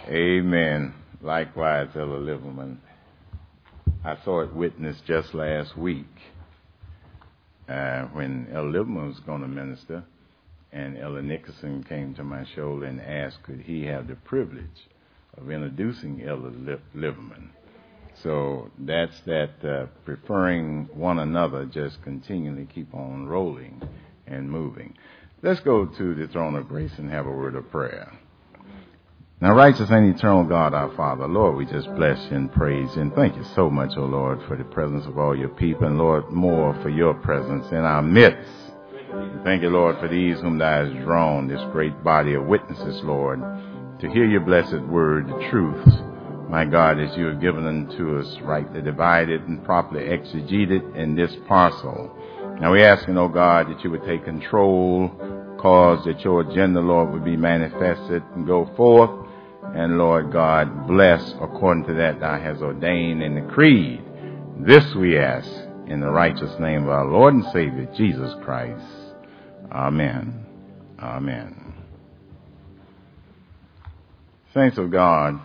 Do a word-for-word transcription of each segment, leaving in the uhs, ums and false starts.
Amen. Likewise, Elder Liverman. I saw it witnessed just last week uh, when Elder Liverman was going to minister, and Elder Nickerson came to my shoulder and asked could he have the privilege of introducing Elder Liverman. So that's that uh, preferring one another, just continually keep on rolling and moving. Let's go to the throne of grace and have a word of prayer. Now, righteous and eternal God, our Father, Lord, we just bless you and praise you and thank you so much, O Lord, for the presence of all your people, and Lord, more for your presence in our midst. Thank you, Lord, for these whom thou hast drawn, this great body of witnesses, Lord, to hear your blessed word, the truths, my God, as you have given unto us, rightly divided and properly exegeted in this parcel. Now we asking, O God, that you would take control, cause that your agenda, Lord, would be manifested and go forth. And Lord God, bless according to that thou hast ordained in the creed. This we ask in the righteous name of our Lord and Savior, Jesus Christ. Amen. Amen. Saints of God,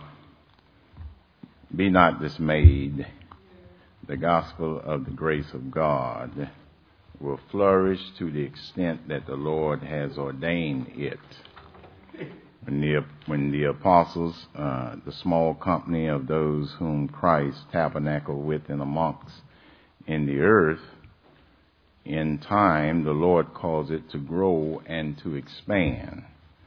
be not dismayed. The gospel of the grace of God will flourish to the extent that the Lord has ordained it. When the, when the apostles, uh, the small company of those whom Christ tabernacled with and amongst in the earth, in time the Lord caused it to grow and to expand.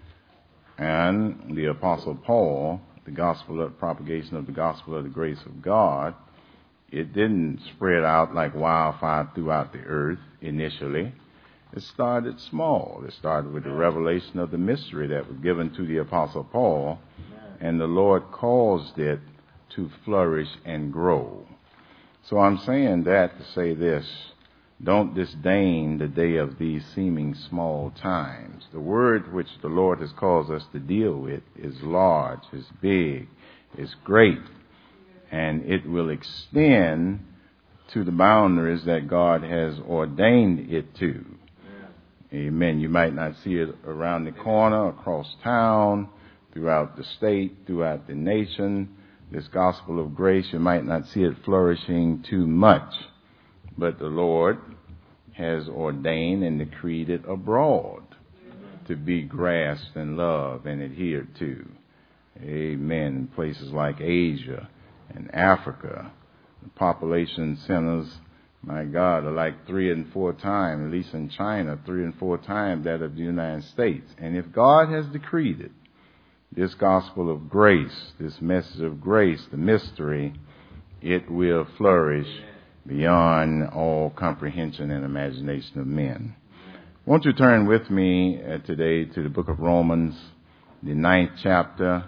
And the apostle Paul, the gospel of propagation of the gospel of the grace of God, it didn't spread out like wildfire throughout the earth initially. It started small. It started with the revelation of the mystery that was given to the apostle Paul, and the Lord caused it to flourish and grow. So I'm saying that to say this: don't disdain the day of these seeming small times. The word which the Lord has caused us to deal with is large, is big, is great, and it will extend to the boundaries that God has ordained it to. Amen. You might not see it around the corner, across town, throughout the state, throughout the nation. This gospel of grace, you might not see it flourishing too much. But the Lord has ordained and decreed it abroad to be grasped and loved and adhered to. Amen. In places like Asia and Africa, the population centers, my God, are like three and four times, at least in China, three and four times that of the United States. And if God has decreed it, this gospel of grace, this message of grace, the mystery, it will flourish beyond all comprehension and imagination of men. Won't you turn with me uh, today to the book of Romans, the ninth chapter,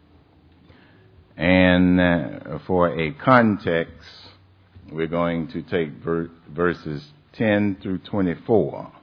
and uh, for a context, we're going to take ver- verses ten through twenty-four.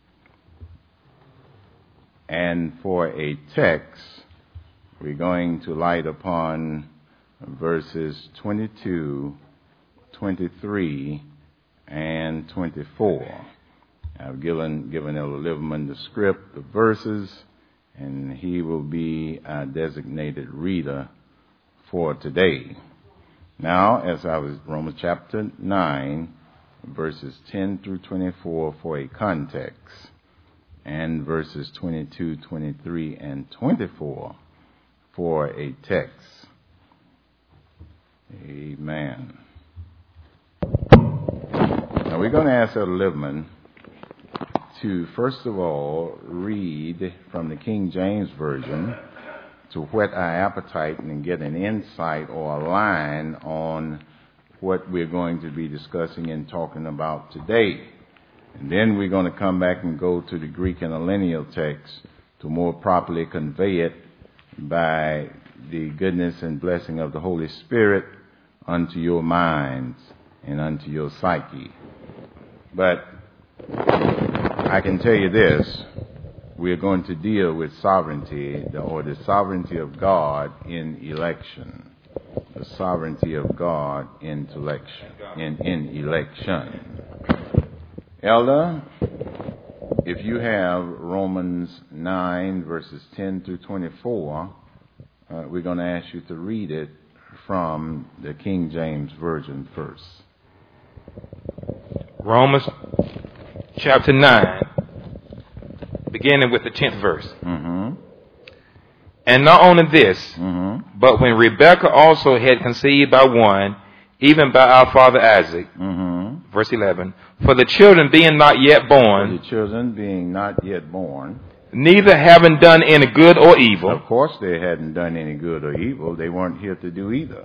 And for a text, we're going to light upon verses twenty-two, twenty-three, and twenty-four. I've given, given Elder Liverman the script, the verses, and he will be our designated reader for today. Now, as I was, Romans chapter nine, verses ten through twenty-four for a context, and verses twenty-two, twenty-three, and twenty-four for a text. Amen. Now, we're going to ask Elder Liverman to, first of all, read from the King James Version to whet our appetite and get an insight or a line on what we're going to be discussing and talking about today. And then we're going to come back and go to the Greek interlinear text to more properly convey it by the goodness and blessing of the Holy Spirit unto your minds and unto your psyche. But I can tell you this: we are going to deal with sovereignty, or the sovereignty of God in election. The sovereignty of God in election. In, in election. Elder, if you have Romans nine, verses ten through twenty-four, uh, we're going to ask you to read it from the King James Version first. Romans chapter nine, beginning with the tenth verse. Mm-hmm. And not only this, Mm-hmm. but when Rebekah also had conceived by one, even by our father Isaac, Mm-hmm. verse eleven, for the children being not yet born, The children being not yet born, neither having done any good or evil, of course they hadn't done any good or evil. They weren't here to do either.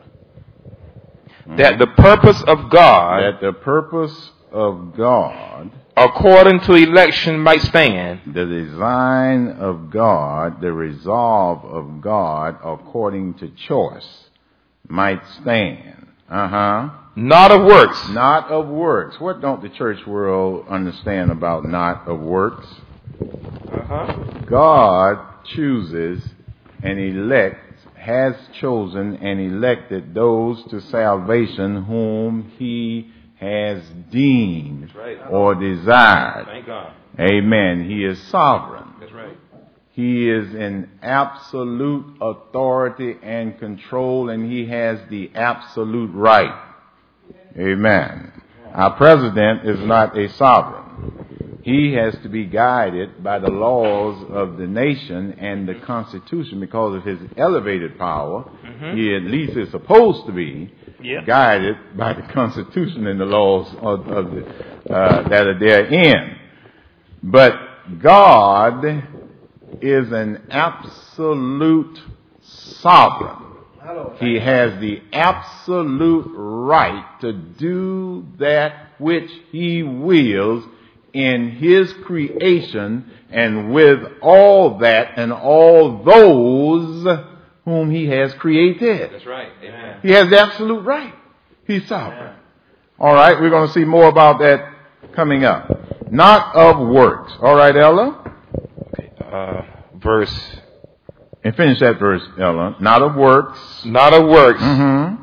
Mm-hmm. that the purpose of God, That the purpose of God, according to election, might stand, the design of God, the resolve of God according to choice might stand. Uh-huh. not of works. Not of works. What don't the church world understand about not of works? Uh-huh. God chooses and elects, has chosen and elected those to salvation whom he has deemed That's right. or desired. Thank God. Amen. He is sovereign. That's right. He is in absolute authority and control, and he has the absolute right. Amen. Our president is not a sovereign. He has to be guided by the laws of the nation and the Constitution because of his elevated power. Mm-hmm. He at least is supposed to be Yeah. guided by the Constitution and the laws of, of the, uh, that are therein. But God is an absolute sovereign. He has the absolute right to do that which he wills in his creation and with all that and all those whom he has created. That's right. Amen. He has the absolute right. He's sovereign. All right, we're going to see more about that coming up. Not of works. All right, Ella? Okay. Uh, verse. And finish that verse, Ella. Not of works. Not of works. Mm-hmm.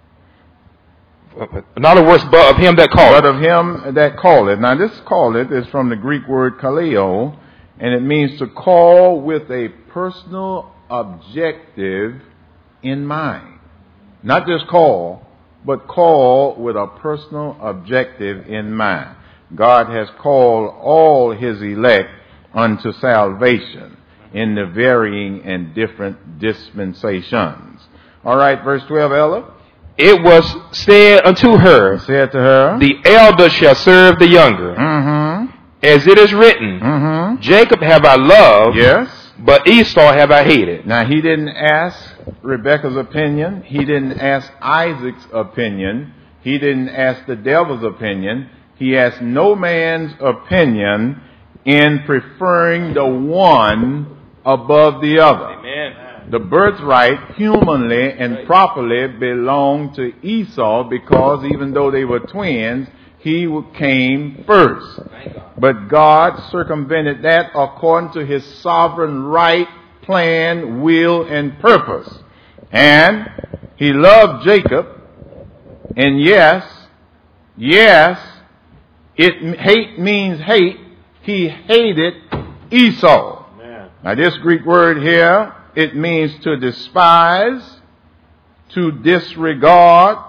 Not of works, but of him that called. But of him that calleth. Now, this calleth is from the Greek word kaleo, and it means to call with a personal objective in mind. Not just call, but call with a personal objective in mind. God has called all his elect unto salvation in the varying and different dispensations. All right, verse twelve, Ella. It was said unto her, Said to her, the elder shall serve the younger. Mm-hmm. As it is written, Mm-hmm. Jacob have I loved, Yes. but Esau have I hated. Now, he didn't ask Rebekah's opinion. He didn't ask Isaac's opinion. He didn't ask the devil's opinion. He asked no man's opinion in preferring the one above the other. Amen. The birthright, humanly and properly, belonged to Esau because even though they were twins, he came first. But God circumvented that according to his sovereign right, plan, will, and purpose. And he loved Jacob. And yes, yes, it hate means hate. He hated Esau. Amen. Now this Greek word here, it means to despise, to disregard,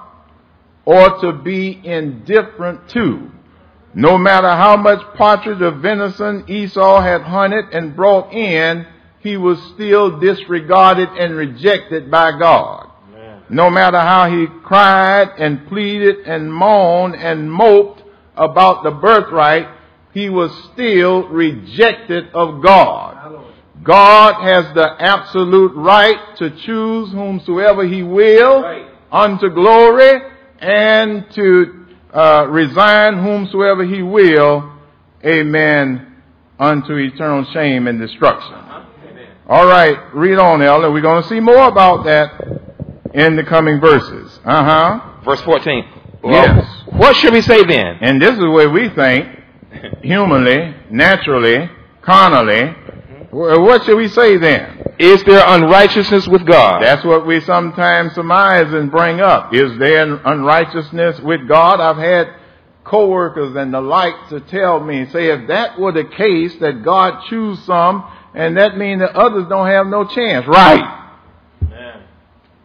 or to be indifferent to. No matter how much partridge or venison Esau had hunted and brought in, he was still disregarded and rejected by God. Amen. No matter how he cried and pleaded and moaned and moped about the birthright, he was still rejected of God. God has the absolute right to choose whomsoever he will right. unto glory and to uh, resign whomsoever he will, amen, unto eternal shame and destruction. Uh-huh. All right, read on, Elder. We're going to see more about that in the coming verses. Uh-huh. Verse fourteen. Well, yes. What should we say then? And this is the way we think, humanly, naturally, carnally. What should we say then? Is there unrighteousness with God? That's what we sometimes surmise and bring up. Is there unrighteousness with God? I've had co-workers and the like to tell me, say, if that were the case, that God choose some, and that means that others don't have no chance. Right.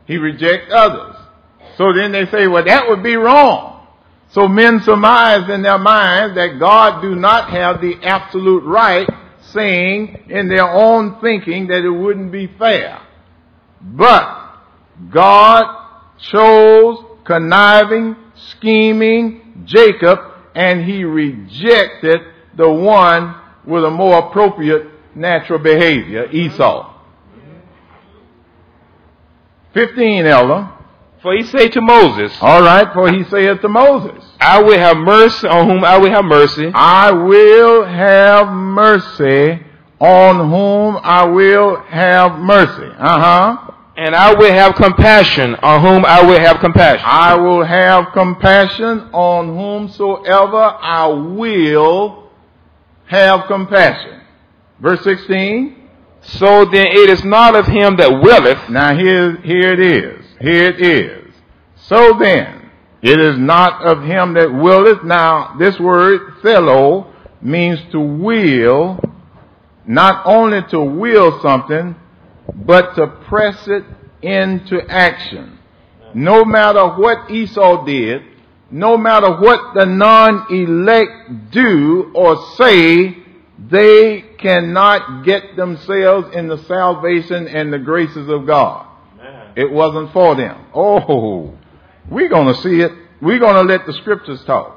He rejects others. So then they say, well, that would be wrong. So men surmise in their minds that God do not have the absolute right, saying in their own thinking that it wouldn't be fair. But God chose conniving, scheming Jacob, and he rejected the one with a more appropriate natural behavior, Esau. Fifteen, Elder. For he said to Moses, all right, for he said to Moses, I will have mercy on whom I will have mercy. I will have mercy on whom I will have mercy. Uh-huh. And I will have compassion on whom I will have compassion. I will have compassion on whomsoever I will have compassion. Verse sixteen. So then it is not of him that willeth. Now here, here it is. Here it is. So then, it is not of him that willeth. Now, this word, thelo, means to will, not only to will something, but to press it into action. No matter what Esau did, no matter what the non-elect do or say, they cannot get themselves in the salvation and the graces of God. Amen. It wasn't for them. Oh, we're going to see it. We're going to let the scriptures talk.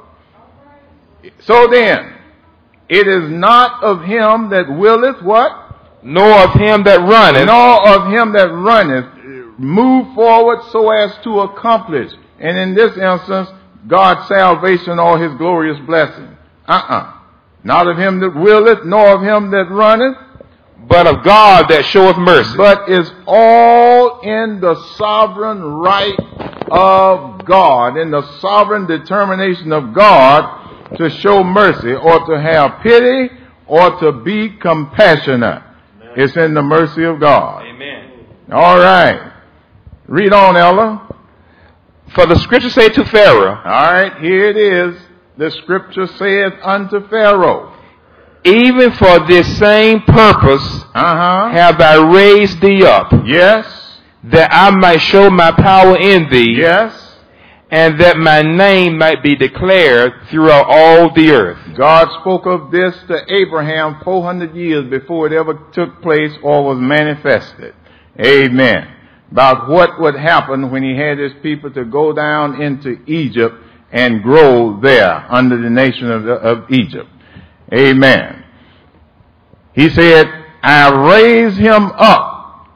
So then, it is not of him that willeth what? Nor of him that runneth. Nor of him that runneth. Move forward so as to accomplish. And in this instance, God's salvation or his glorious blessing. Uh-uh. Not of him that willeth, nor of him that runneth, but of God that showeth mercy. But is all in the sovereign right of God, in the sovereign determination of God to show mercy or to have pity or to be compassionate. Amen. It's in the mercy of God. Amen. All right. Read on, Ella. For the scripture say to Pharaoh. All right, here it is. The scripture saith unto Pharaoh, even for this same purpose uh-huh. have I raised thee up. Yes. That I might show my power in thee. Yes. And that my name might be declared throughout all the earth. God spoke of this to Abraham four hundred years before it ever took place or was manifested. Amen. About what would happen when he had his people to go down into Egypt and grow there under the nation of, of Egypt. Amen. He said, I raise him up.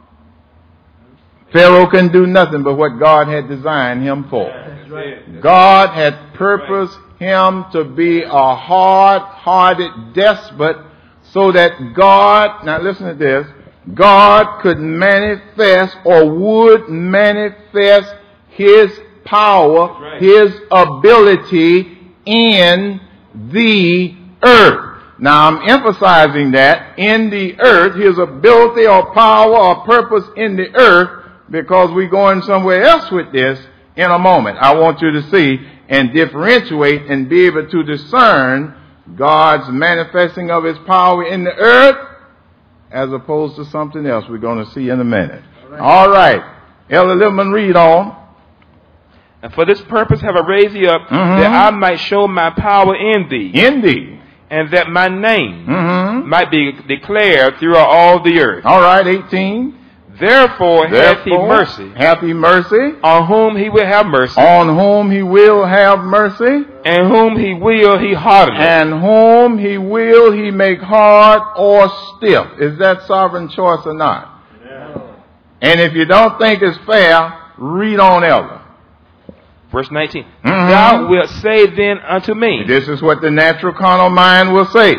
Pharaoh can do nothing but what God had designed him for. God had purposed him to be a hard-hearted despot so that God, now listen to this, God could manifest or would manifest his power, right. his ability in the earth. Now I'm emphasizing that in the earth, his ability or power or purpose in the earth, because we're going somewhere else with this in a moment. I want you to see and differentiate and be able to discern God's manifesting of his power in the earth as opposed to something else we're going to see in a minute. All right. All right. Elder Littman, read on. And for this purpose have I raised thee up, mm-hmm. that I might show my power in thee. In thee. And that my name mm-hmm. might be declared throughout all the earth. All right, eighteen. Therefore, Therefore hath he mercy. Hath he mercy. On whom he will have mercy. On whom he will have mercy. And whom he will he hardeneth. And whom he will he make hard or stiff. Is that sovereign choice or not? No. And if you don't think it's fair, read on, Elder. Verse nineteen. Mm-hmm. Thou wilt say then unto me. This is what the natural carnal mind will say.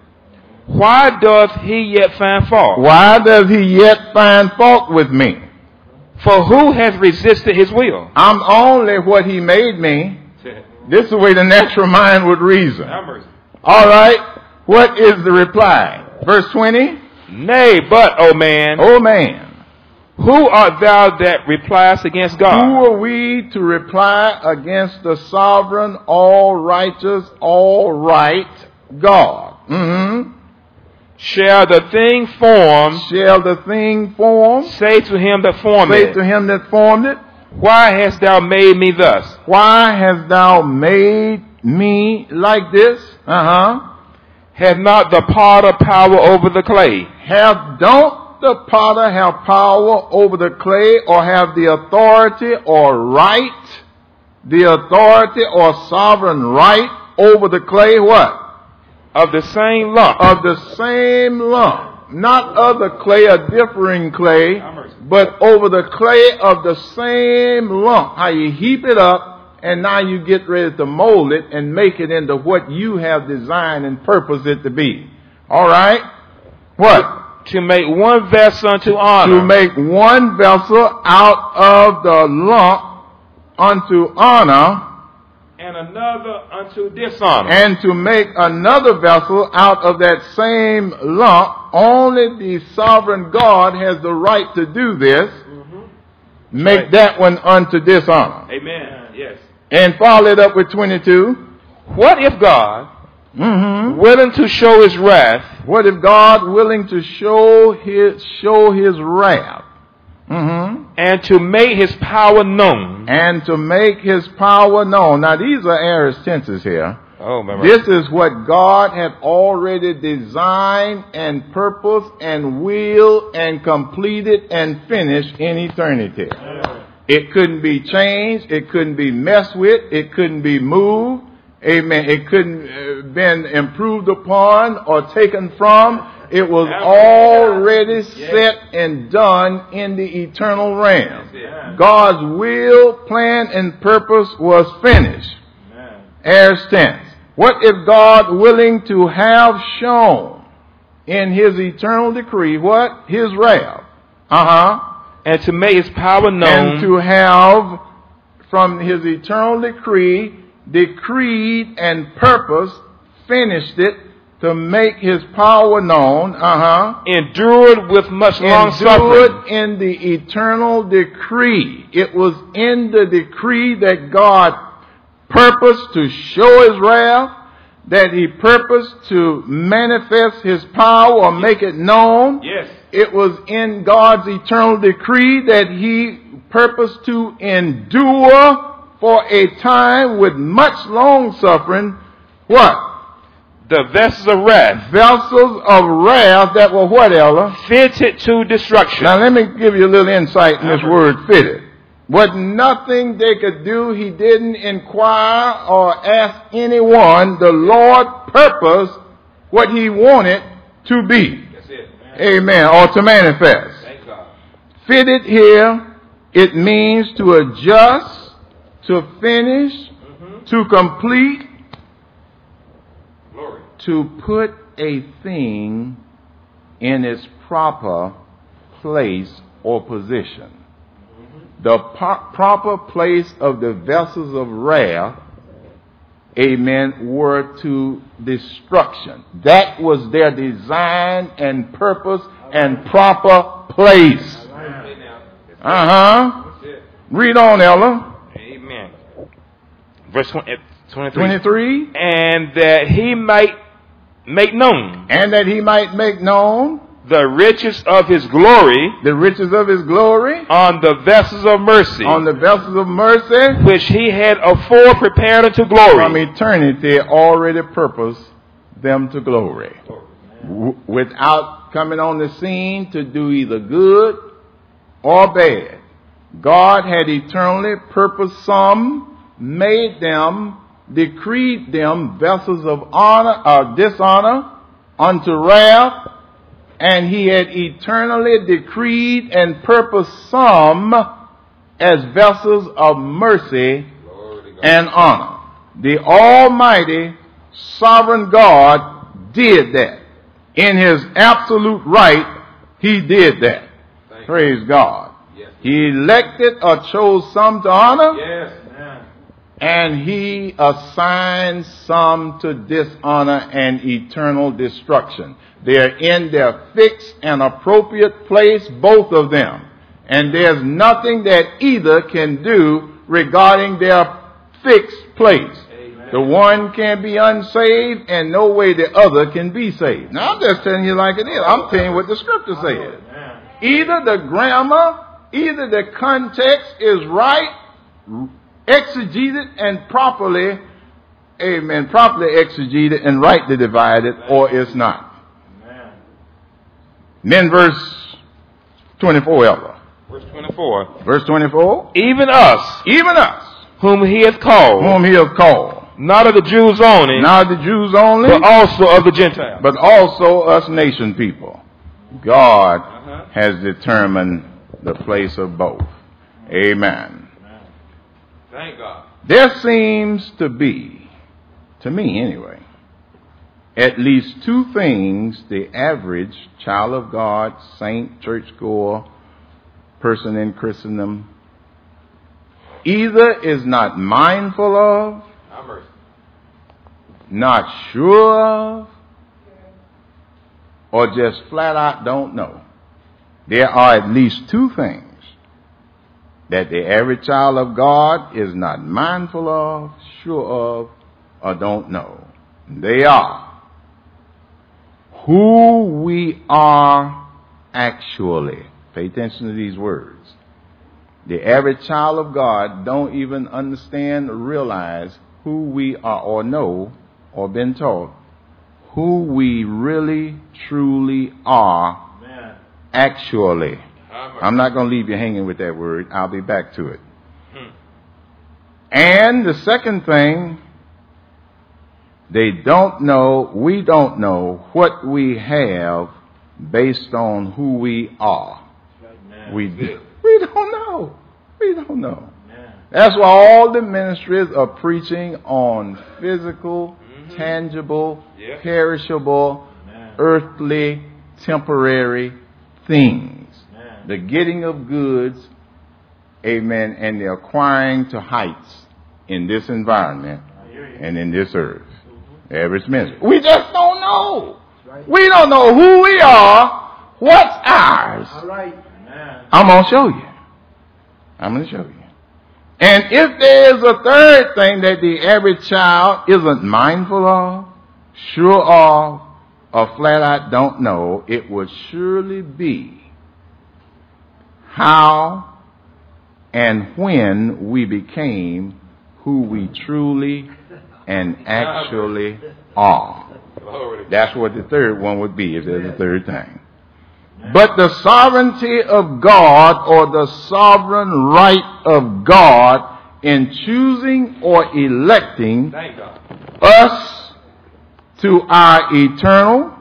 Why doth he yet find fault? Why does he yet find fault with me? For who hath resisted his will? I'm only what he made me. This is the way the natural mind would reason. All right. What is the reply? Verse twenty. Nay, but, O man. O man. Who art thou that repliest against God? Who are we to reply against the sovereign, all righteous, all right God? Mm-hmm. shall the thing formed shall the thing formed say to him that formed say it, to him that formed it, why hast thou made me thus? why hast thou made me like this? Uh-huh. Hath not the potter power over the clay? Have, don't the potter have power over the clay, or have the authority or right, the authority or sovereign right over the clay? What? Of the same lump. Of the same lump. Not other clay, a differing clay, but over the clay of the same lump. How you heap it up, and now you get ready to mold it and make it into what you have designed and purposed it to be. All right? What? To make one vessel unto honor. To make one vessel out of the lump unto honor. And another unto dishonor. And to make another vessel out of that same lump. Only the sovereign God has the right to do this. Mm-hmm. Make right. that one unto dishonor. Amen. Yes. And follow it up with twenty-two. What if God, mm-hmm. willing to show his wrath, what if God willing to show his show his wrath, mm-hmm. and to make his power known, and to make his power known. Now these are aorist tenses here. Oh, my this is what God had already designed and purposed and willed and completed and finished in eternity. Yeah. It couldn't be changed. It couldn't be messed with. It couldn't be moved. Amen. It couldn't uh, been improved upon or taken from. It was already set and done in the eternal realm. God's will, plan, and purpose was finished. Aorist tense. What if God willing to have shown in his eternal decree what? His wrath. Uh-huh. And to make his power known. And to have, from his eternal decree, decreed and purposed, finished it, to make his power known. Uh-huh. Endured with much long suffering. Endured in the eternal decree. It was in the decree that God purposed to show his wrath, that he purposed to manifest his power or make it known. Yes. It was in God's eternal decree that he purposed to endure for a time with much long suffering. What? The vessels of wrath. Vessels of wrath that were what, Ella? Fitted to destruction. Now let me give you a little insight in this word fitted. What nothing they could do, he didn't inquire or ask anyone. The Lord purposed what he wanted to be. That's it. Amen. Or to manifest. Thank God. Fitted here, it means to adjust, to finish, mm-hmm. to complete, Glory. to put a thing in its proper place or position. The po- proper place of the vessels of wrath, amen, were to destruction. That was their design and purpose and proper place. Uh-huh. Read on, Ella. Amen. Verse twenty-three. twenty-three. And that he might make known. And that he might make known. The riches of his glory. The riches of his glory. On the vessels of mercy. On the vessels of mercy. Which he had afore prepared unto glory. From eternity already purposed them to glory. W- without coming on the scene to do either good or bad. God had eternally purposed some, made them, decreed them vessels of honor or dishonor unto wrath. And he had eternally decreed and purposed some as vessels of mercy and honor. The Almighty Sovereign God did that. In his absolute right, he did that. Praise God. Yes. He elected or chose some to honor. Yes. And he assigned some to dishonor and eternal destruction. They're in their fixed and appropriate place, both of them. And there's nothing that either can do regarding their fixed place. Amen. The one can be unsaved and no way the other can be saved. Now, I'm just telling you like it is. I'm telling you what the scripture says. Either the grammar, either the context is right, exegeted and properly, amen, properly exegeted and rightly divided, or it's not. Then verse twenty-four, Elder. Verse twenty-four. Verse twenty-four. Even us, Even us, whom he hath called, whom he hath called, not of the Jews only, not the Jews only, but also of the Gentiles. but also us nation people. God Uh-huh. has determined the place of both. Amen. Thank God. There seems to be, to me anyway, at least two things the average child of God, saint, churchgoer, person in Christendom either is not mindful of, Have mercy. not sure of, or just flat out don't know. There are at least two things that the average child of God is not mindful of, sure of, or don't know. They are who we are actually. Pay attention to these words. The average child of God don't even understand or realize who we are or know or been taught who we really, truly are actually. I'm not going to leave you hanging with that word. I'll be back to it. Hmm. And the second thing, they don't know, we don't know what we have based on who we are. Right. We, we don't know. We don't know. Man. That's why all the ministries are preaching on physical, mm-hmm. tangible, yeah. perishable, Man. earthly, temporary things. Man. The getting of goods, amen, and the acquiring to heights in this environment and in this earth. Mm-hmm. Average ministry. We just don't know. Right. We don't know who we are, what's ours. All right. I'm going to show you. I'm going to show you. And if there is a third thing that the average child isn't mindful of, sure of, or flat out don't know, it would surely be how and when we became who we truly and actually are. That's what the third one would be if there's a third thing. But the sovereignty of God, or the sovereign right of God in choosing or electing us to our eternal,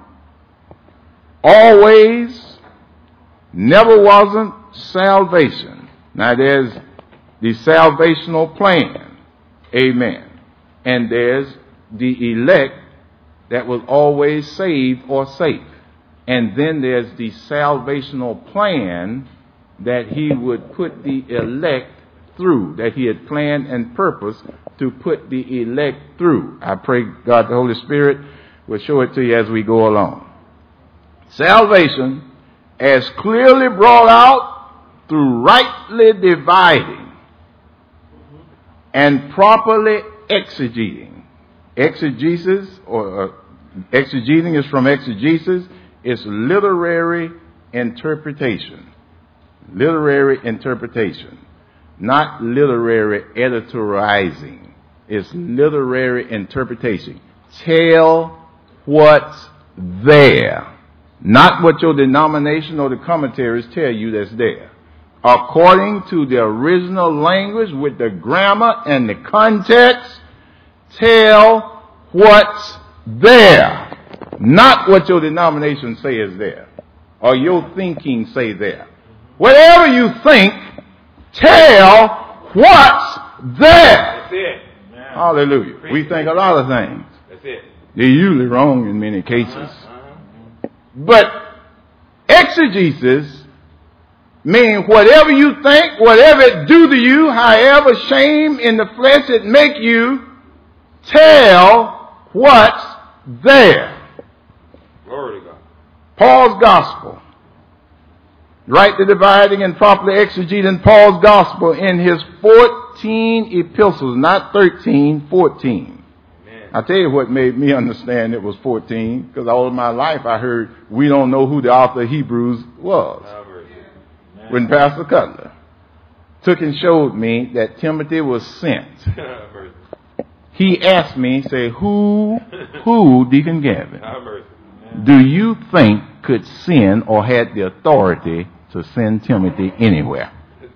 always, never wasn't salvation. Now there's the salvational plan. Amen. And there's the elect that was always saved or safe. And then there's the salvational plan that he would put the elect through, that he had planned and purposed to put the elect through. I pray God the Holy Spirit will show it to you as we go along. Salvation, as clearly brought out through rightly dividing and properly exegeting. Exegesis, or uh, exegeting is from exegesis. It's literary interpretation. Literary interpretation. Not literary editorializing. It's literary interpretation. Tell what's there. Not what your denomination or the commentaries tell you that's there. According to the original language with the grammar and the context, tell what's there. Not what your denomination say is there, or your thinking say there. Whatever you think, tell what's there. That's it. Man. Hallelujah. We think a lot of things. That's it. They're usually wrong in many cases. Uh-huh. But exegesis means whatever you think, whatever it do to you, however shame in the flesh it make you, tell what's there. Glory to God. Paul's gospel. Rightly dividing and properly exegeting Paul's gospel in his fourteen epistles, not thirteen, fourteen. I tell you what made me understand it was fourteen, because all of my life I heard we don't know who the author of Hebrews was. When Pastor Cutler took and showed me that Timothy was sent, he asked me, say, who, who, Deacon Gavin, do you think could send or had the authority to send Timothy anywhere?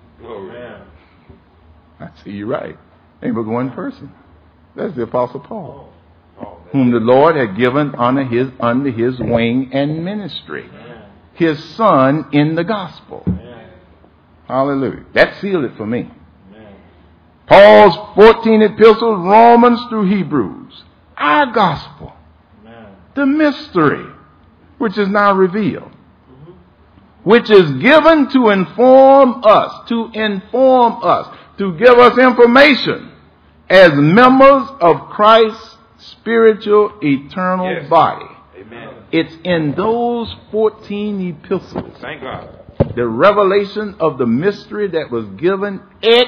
I see, you're right. Ain't but one person. That's the Apostle Paul, whom the Lord had given under his, under his wing and ministry. His son in the gospel. Hallelujah. That sealed it for me. Paul's fourteen epistles, Romans through Hebrews. Our gospel. The mystery, which is now revealed. Which is given to inform us, to inform us, to give us information as members of Christ's spiritual eternal yes. body. Amen. It's in those fourteen epistles. Thank God. The revelation of the mystery that was given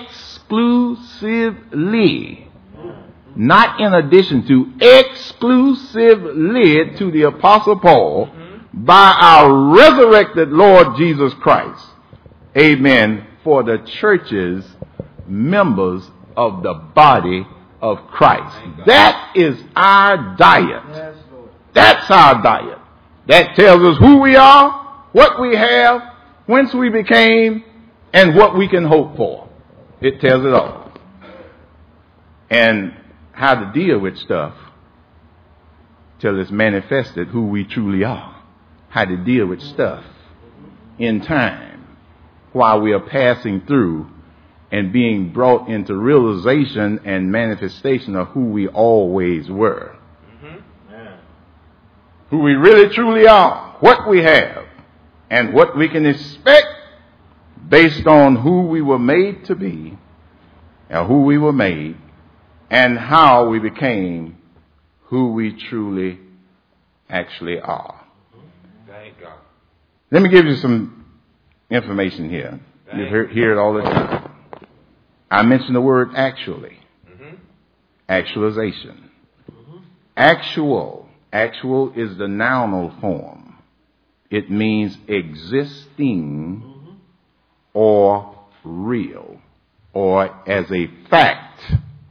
exclusively, not in addition to, exclusively to the Apostle Paul mm-hmm. by our resurrected Lord Jesus Christ. Amen. For the church's members of the body of Christ. That is our diet. That's our diet. That tells us who we are, what we have, whence we became, and what we can hope for. It tells it all. And how to deal with stuff till it's manifested who we truly are. How to deal with stuff in time while we are passing through and being brought into realization and manifestation of who we always were. Mm-hmm. Yeah. Who we really truly are, what we have, and what we can expect based on who we were made to be, and who we were made, and how we became who we truly actually are. Thank God. Let me give you some information here. Thank you hear, hear it all the time. I mentioned the word actually. Mm-hmm. Actualization. Mm-hmm. Actual. Actual is the nounal form. It means existing mm-hmm. or real, or as a fact,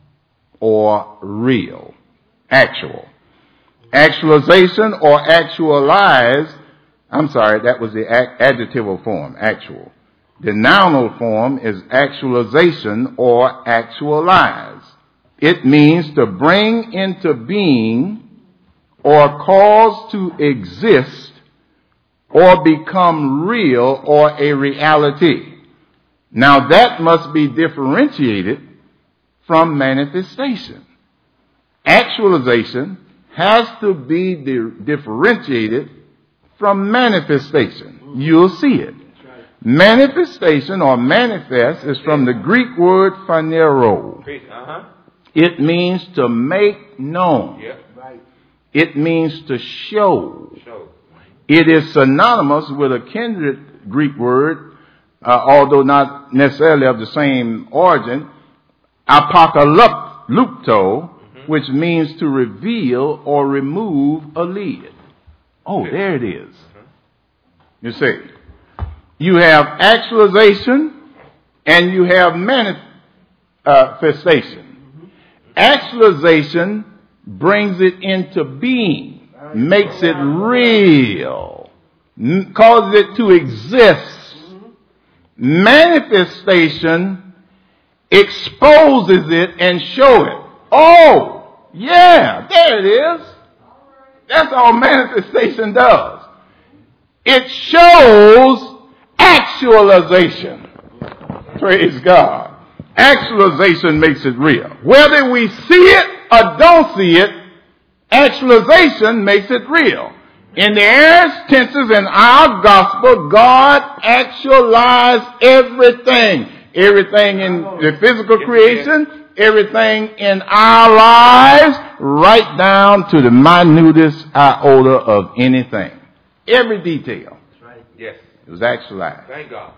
or real. Actual. Actualization or actualize, I'm sorry, that was the adjectival form, actual. The nounal form is actualization or actualize. It means to bring into being or cause to exist or become real or a reality. Now that must be differentiated from manifestation. Actualization has to be di- differentiated from manifestation. You'll see it. Manifestation or manifest is from the Greek word phanero. Uh-huh. It means to make known. Yep. It means to show. show. It is synonymous with a kindred Greek word, uh, although not necessarily of the same origin, apocalypto, mm-hmm. which means to reveal or remove a lid. Oh, there it is. Mm-hmm. You see. You have actualization and you have manifestation. Mm-hmm. Actualization brings it into being, makes it real, causes it to exist. Mm-hmm. Manifestation exposes it and shows it. Oh, yeah, there it is. That's all manifestation does. It shows actualization. Praise God. Actualization makes it real. Whether we see it or don't see it, actualization makes it real. In the aorist tenses in our gospel, God actualized everything. Everything in the physical creation, everything in our lives, right down to the minutest iota of anything. Every detail. Yes. It was actualized. Thank God.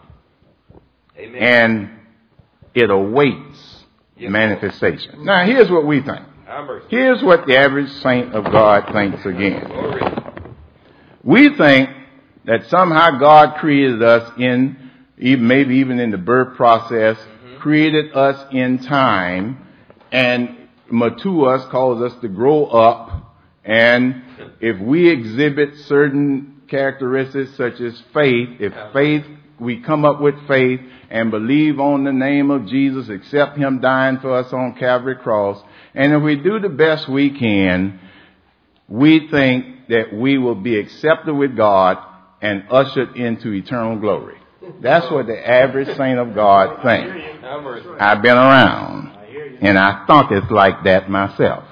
Amen. And it awaits yes. manifestation. Now, here's what we think. Here's what the average saint of God thinks again. We think that somehow God created us in, even, maybe even in the birth process, mm-hmm. created us in time, and mature us, causes us to grow up, and if we exhibit certain characteristics such as faith, if faith, we come up with faith and believe on the name of Jesus, accept him dying for us on Calvary cross, and if we do the best we can, we think that we will be accepted with God and ushered into eternal glory. That's what the average saint of God thinks. I've been around, and I thought it's like that myself.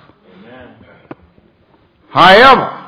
However,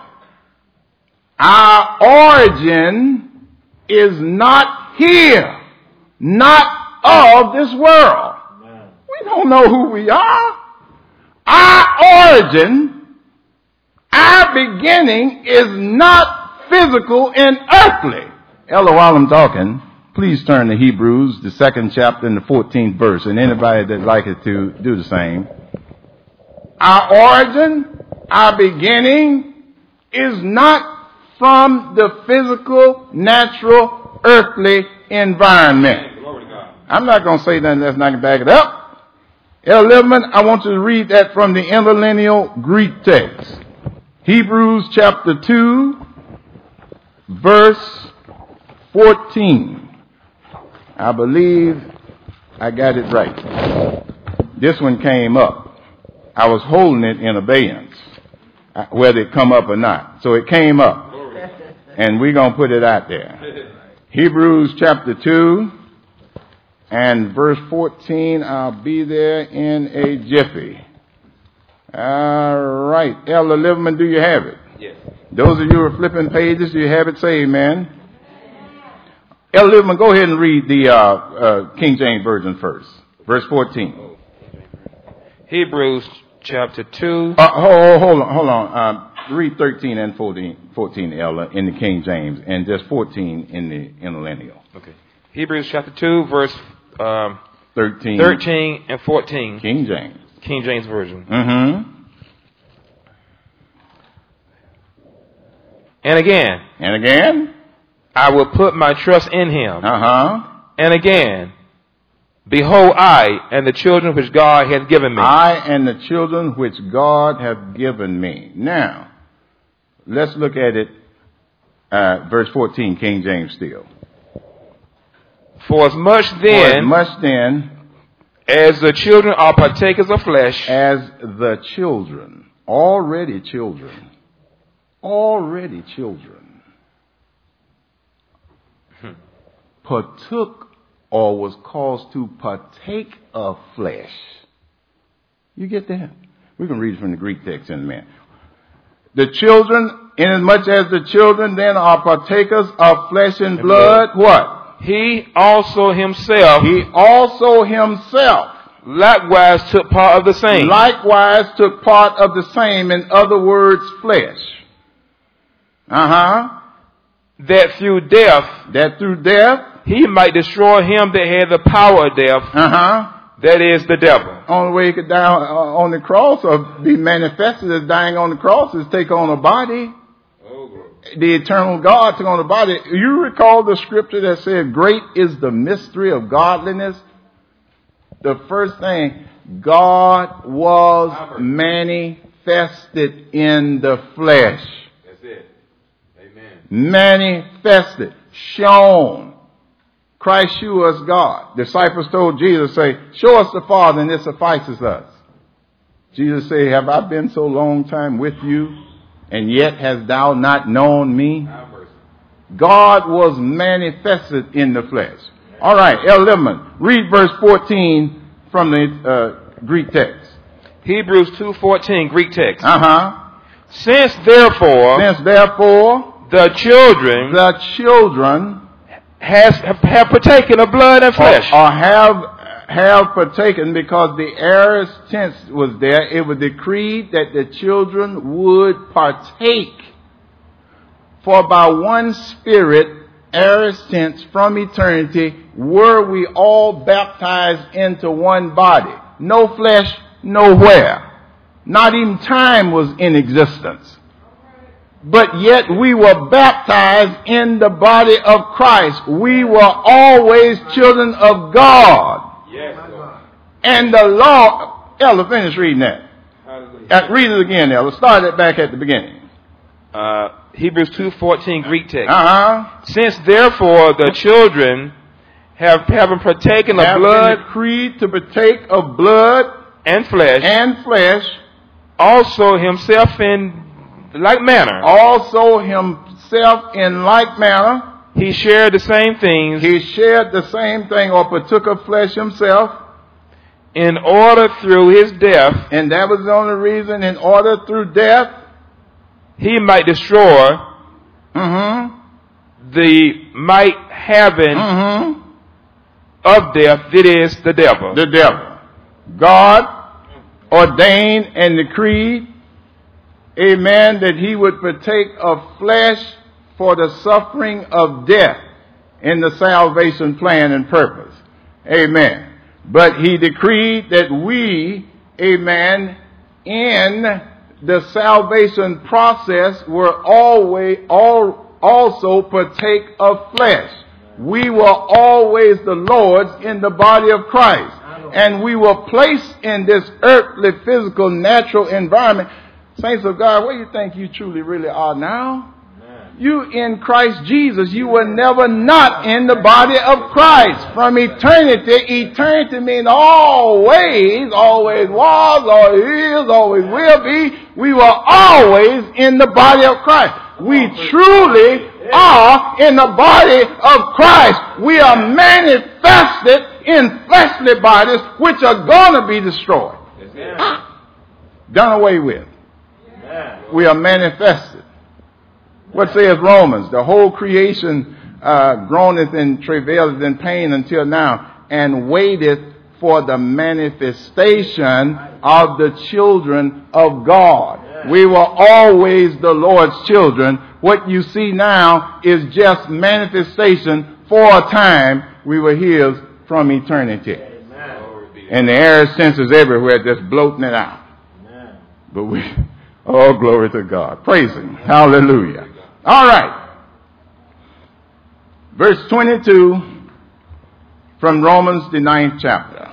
our origin is not here, not of this world. We don't know who we are. Our origin, our beginning is not physical and earthly. Ella, while I'm talking, please turn to Hebrews, the second chapter and the fourteenth verse, and anybody that'd like it to do the same. Our origin, our beginning is not from the physical, natural, earthly environment. I'm not going to say nothing that's not going to back it up. Ella Liverman, I want you to read that from the interlineal Greek text. Hebrews chapter two, verse fourteen. I believe I got it right. This one came up. I was holding it in abeyance, whether it come up or not. So it came up. And we're going to put it out there. Hebrews chapter two and verse fourteen. I'll be there in a jiffy. All right. Elder Liverman, do you have it? Yes. Those of you who are flipping pages, do you have it? Say amen. Elder Liverman, go ahead and read the uh, uh, King James Version first. Verse fourteen. Hebrews chapter two. Uh, hold, hold on, hold on. Uh, read thirteen and fourteen, fourteen, Elder, in the King James, and just fourteen in the interlineal. Okay. Hebrews chapter two, verse um, thirteen. thirteen and fourteen. King James. King James Version. Mm-hmm. And again. And again. I will put my trust in him. Uh-huh. And again. Behold, I and the children which God hath given me. I and the children which God hath given me. Now, let's look at it. Uh, verse fourteen, King James still. For as much then. For as much then. As the children are partakers of flesh. As the children. Already children. Already children. Hmm. Partook or was caused to partake of flesh. You get that? We can read it from the Greek text in a minute. The children, inasmuch as the children then are partakers of flesh and blood, what? He also himself. He also himself. Likewise took part of the same. Likewise took part of the same. In other words, flesh. Uh-huh. That through death. That through death. He might destroy him that had the power of death. Uh-huh. That is the devil. Only way he could die on the cross or be manifested as dying on the cross is take on a body. The eternal God took on a body. You recall the scripture that said, great is the mystery of godliness? The first thing, God was manifested in the flesh. That's it. Amen. Manifested, shown. Christ shew us God. Disciples told Jesus, say, show us the Father and it suffices us. Jesus said, have I been so long time with you? And yet hast thou not known me? God was manifested in the flesh. All right, El Liverman, read verse fourteen from the uh, Greek text. Hebrews two fourteen, Greek text. Uh-huh. Since therefore, Since therefore, the children, the children has have, have partaken of blood and flesh, or, or have have partaken, because the aorist tense was there. It was decreed that the children would partake. For by one Spirit, aorist tense, from eternity, were we all baptized into one body. No flesh, nowhere. Not even time was in existence. But yet we were baptized in the body of Christ. We were always children of God. Yes, Lord. And the law, Ella, finish reading that. Uh, read it again, Ella. Start it back at the beginning. Uh, Hebrews two fourteen Greek text. Uh-huh. Since therefore the children have having partaken of Have blood been decreed to partake of blood and flesh, and flesh, also himself in like manner, also himself in like manner, he shared the same things, he shared the same thing or partook of flesh himself, in order through his death, and that was the only reason, in order through death, he might destroy mm-hmm, the might having mm-hmm, of death, that is the devil. the devil. God ordained and decreed, amen, that he would partake of flesh for the suffering of death in the salvation plan and purpose. Amen. But he decreed that we, amen, in the salvation process were always all, also partake of flesh. We were always the Lord's in the body of Christ. And we were placed in this earthly, physical, natural environment. Saints of God, where do you think you truly really are now? You in Christ Jesus. You were never not in the body of Christ. From eternity, eternity means always, always was, always is, always will be. We were always in the body of Christ. We truly are in the body of Christ. We are manifested in fleshly bodies which are going to be destroyed. Done away with. We are manifested. What says Romans? The whole creation uh, groaneth and travaileth in pain until now, and waiteth for the manifestation of the children of God. We were always the Lord's children. What you see now is just manifestation for a time. We were His from eternity. And the air senses everywhere just bloating it out. But we, oh, glory to God. Praise Him. Hallelujah. All right. Verse twenty-two from Romans, the ninth chapter.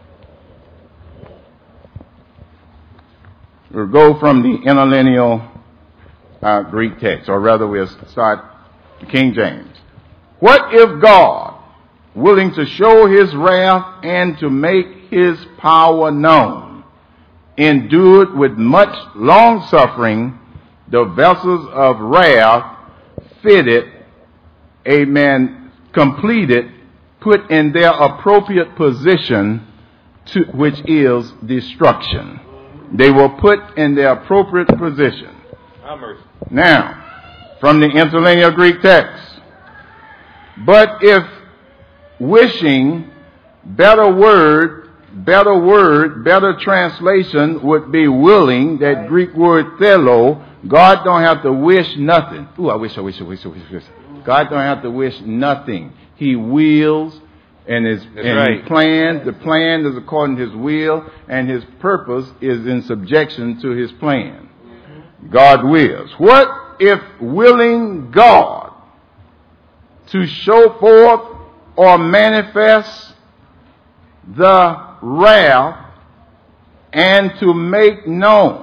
We'll go from the interlineal uh, Greek text, or rather we'll start the King James. What if God, willing to show His wrath and to make His power known, endured with much long suffering the vessels of wrath, fitted, amen, completed, put in their appropriate position, to, which is destruction. They were put in their appropriate position. Now, from the interlinear Greek text. But if wishing, better word, better word, better translation would be willing, that Greek word thelo, God don't have to wish nothing. Ooh, I wish, I wish, I wish, I wish, I wish. God don't have to wish nothing. He wills, and his and right. He plans. The plan is according to His will, and His purpose is in subjection to His plan. God wills. What if willing God to show forth or manifest the wrath and to make known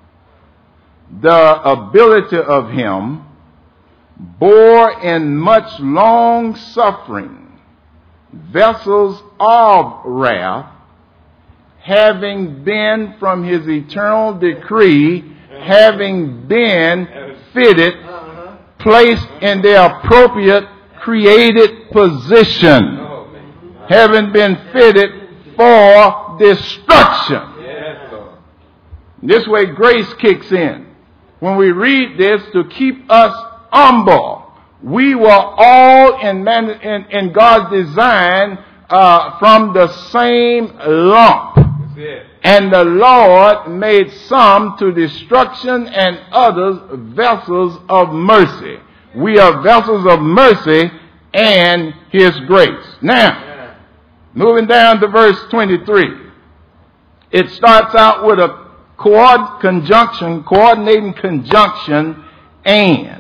the ability of Him, bore in much long suffering vessels of wrath, having been from His eternal decree, having been fitted, placed in their appropriate created position, having been fitted for destruction. This way grace kicks in. When we read this, to keep us humble. We were all in, man, in, in God's design uh, from the same lump. And the Lord made some to destruction and others vessels of mercy. We are vessels of mercy and His grace. Now, moving down to verse twenty-three. It starts out with a coord- conjunction, coordinating conjunction, and.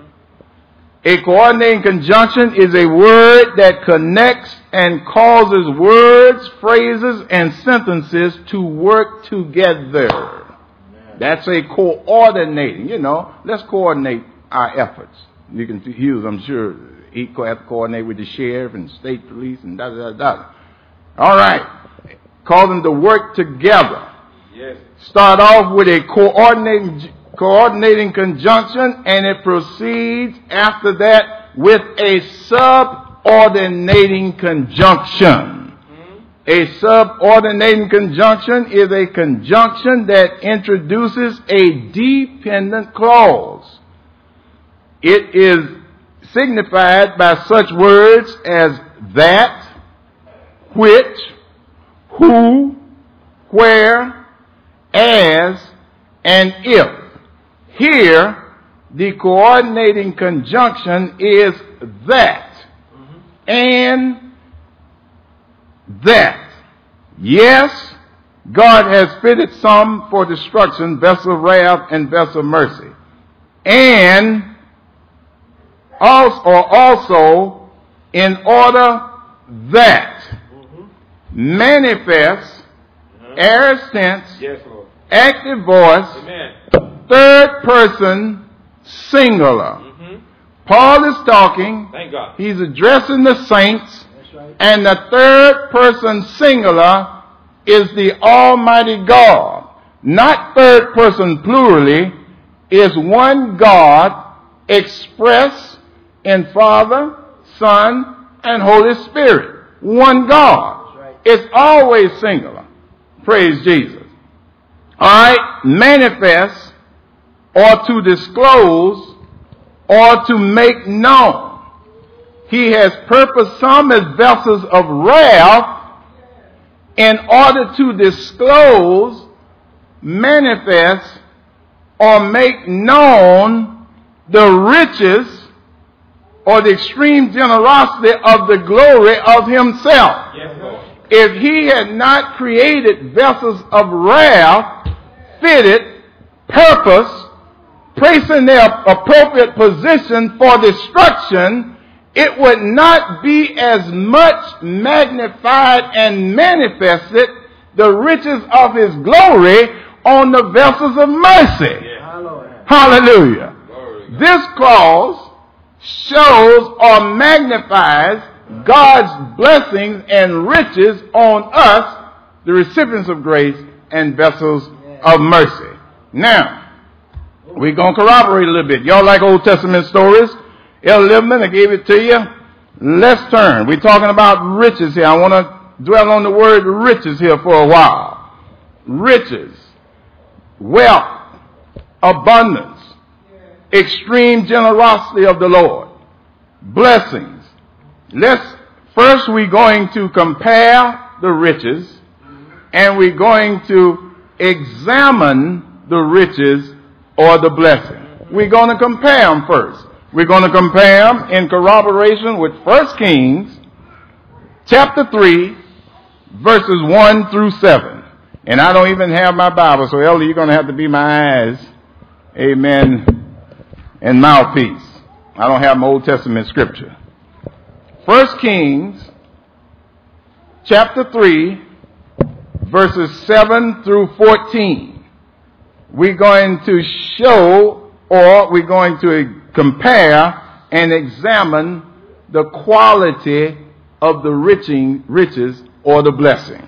A coordinating conjunction is a word that connects and causes words, phrases, and sentences to work together. That's a coordinating. You know, let's coordinate our efforts. You can use, I'm sure, he have to coordinate with the sheriff and state police and da da da da. All right. Cause them to work together. Yes. Start off with a coordinating coordinating conjunction, and it proceeds after that with a subordinating conjunction. Mm-hmm. A subordinating conjunction is a conjunction that introduces a dependent clause. It is signified by such words as that, which, who, where, as, and if. Here, the coordinating conjunction is that, mm-hmm. and that. Yes, God has fitted some for destruction, vessel of wrath and vessel of mercy. And also, or also in order that mm-hmm. manifests, uh-huh. aorist tense, yes, Lord. Active voice, amen. Third person singular. Mm-hmm. Paul is talking. Thank God. He's addressing the saints. That's right. And the third person singular is the Almighty God. Not third person plurally, is one God expressed in Father, Son, and Holy Spirit. One God. That's right. It's always singular. Praise Jesus. All right. Manifest, or to disclose, or to make known. He has purposed some as vessels of wrath in order to disclose, manifest, or make known the riches or the extreme generosity of the glory of himself. Yes, Lord. If he had not created vessels of wrath, fitted, purpose, placed in their appropriate position for destruction, it would not be as much magnified and manifested the riches of his glory on the vessels of mercy. Yeah. Hallelujah. Hallelujah. This clause shows or magnifies God's blessings and riches on us, the recipients of grace and vessels of mercy. Now, we're going to corroborate a little bit. Y'all like Old Testament stories? Elder Liverman, I gave it to you. Let's turn. We're talking about riches here. I want to dwell on the word riches here for a while. Riches, wealth, abundance, extreme generosity of the Lord, blessings. Let's, first we're going to compare the riches, and we're going to examine the riches or the blessing. We're going to compare them first. We're going to compare them in corroboration with First Kings chapter three, verses one through seven. And I don't even have my Bible, so Elder, you're going to have to be my eyes, amen, and mouthpiece. I don't have my Old Testament scripture. First Kings chapter three, verses seven through fourteen. We're going to show, or we're going to compare and examine the quality of the riching, riches or the blessing.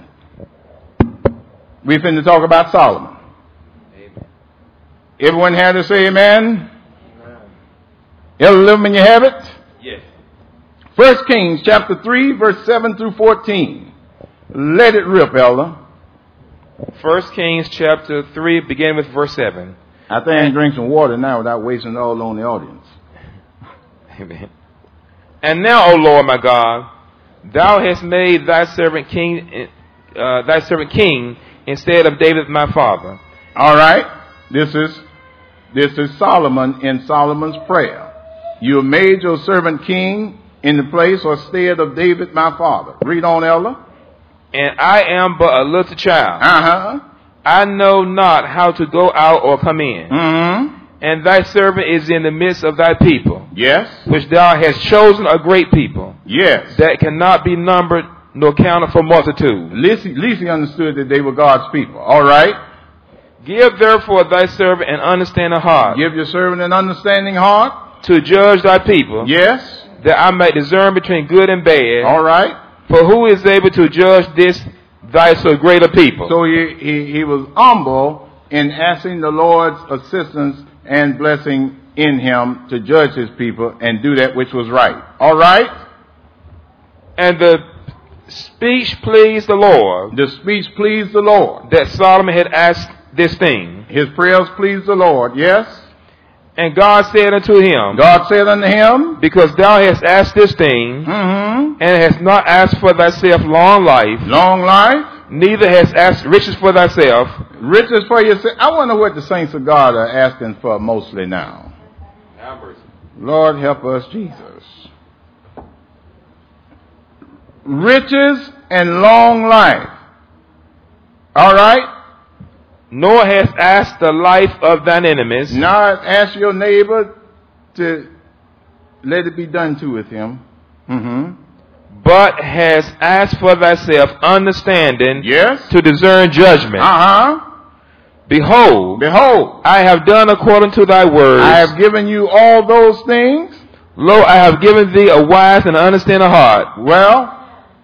We're finna talk about Solomon. Amen. Everyone had to say amen? Amen. Elder Liverman, you have it? Yes. First Kings chapter three, verse seven through fourteen. Let it rip, Elder. First Kings chapter three, beginning with verse seven. I think I can drink some water now without wasting it all on the audience. Amen. And now, O Lord my God, thou hast made thy servant king, uh, thy servant king instead of David my father. All right. This is this is Solomon in Solomon's prayer. You have made your servant king in the place or stead of David my father. Read on, Elder. And I am but a little child. Uh-huh. I know not how to go out or come in. Mm-hmm. And thy servant is in the midst of thy people, Yes. which thou hast chosen a great people, Yes. that cannot be numbered nor counted for multitude. At least, at least he understood that they were God's people. All right. Give therefore thy servant an understanding heart, Give your servant an understanding heart. to judge thy people, Yes. that I may discern between good and bad. All right. For who is able to judge this thy so great a people? So he, he, he was humble in asking the Lord's assistance and blessing in him to judge his people and do that which was right. All right. And the speech pleased the Lord, The speech pleased the Lord. that Solomon had asked this thing. His prayers pleased the Lord. Yes. And God said unto him, God said unto him, because thou hast asked this thing, mm-hmm, and hast not asked for thyself long life, long life, neither hast asked riches for thyself. riches for yourself. I wonder what the saints of God are asking for mostly now. Lord, help us, Jesus. Riches and long life. All right? Nor hast asked the life of thine enemies, Now ask your neighbor to let it be done to with him. Mm-hmm. but hast asked for thyself understanding, Yes. to discern judgment. Uh-huh. Behold, Behold, I have done according to thy words. I have given you all those things. Lo, I have given thee a wise and understanding heart, Well,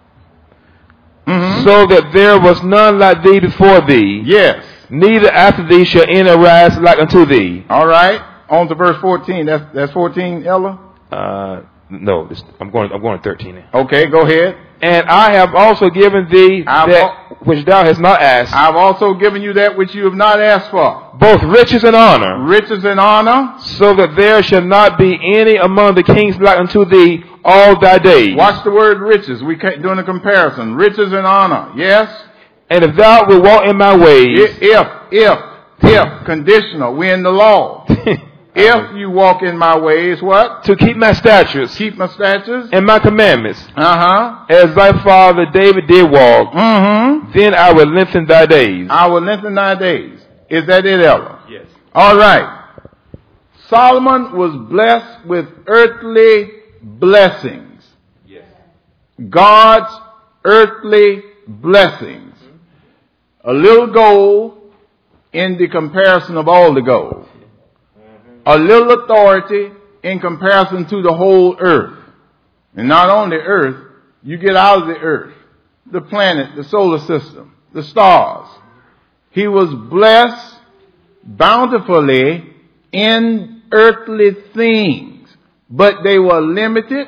mm-hmm, so that there was none like thee before thee, yes. neither after thee shall any arise like unto thee. All right. On to verse fourteen. That's that's fourteen, Ella? Uh, no, this, I'm going. I'm going to thirteen. Okay, go ahead. And I have also given thee I've that al- which thou hast not asked, I've also given you that which you have not asked for. both riches and honor, Riches and honor. so that there shall not be any among the kings like unto thee all thy days. Watch the word riches. We can't doing a comparison. Riches and honor. Yes. And if thou wilt walk in my ways, If, if, if, if, conditional. We're in the law. If you walk in my ways, what? to keep my statutes Keep my statutes. and my commandments, Uh-huh. as thy father David did walk, Mm-hmm. then I will lengthen thy days. I will lengthen thy days. Is that it, Ella? Yes. All right. Solomon was blessed with earthly blessings. Yes. God's earthly blessings. A little gold in the comparison of all the gold. A little authority in comparison to the whole earth. And not only earth, you get out of the earth, the planet, the solar system, the stars. He was blessed bountifully in earthly things, but they were limited